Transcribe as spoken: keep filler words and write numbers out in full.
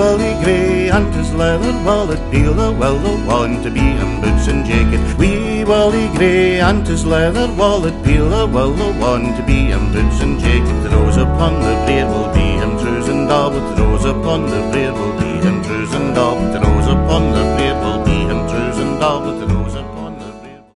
Wally Grey and his leather wallet, Peel the well the want to be him boots and jacket. Wee Wally Grey and his leather wallet, Peel the well the want to be him boots and jacket. The rose upon the brae will be him trews and all, but the rose upon the brae will be him trews and all.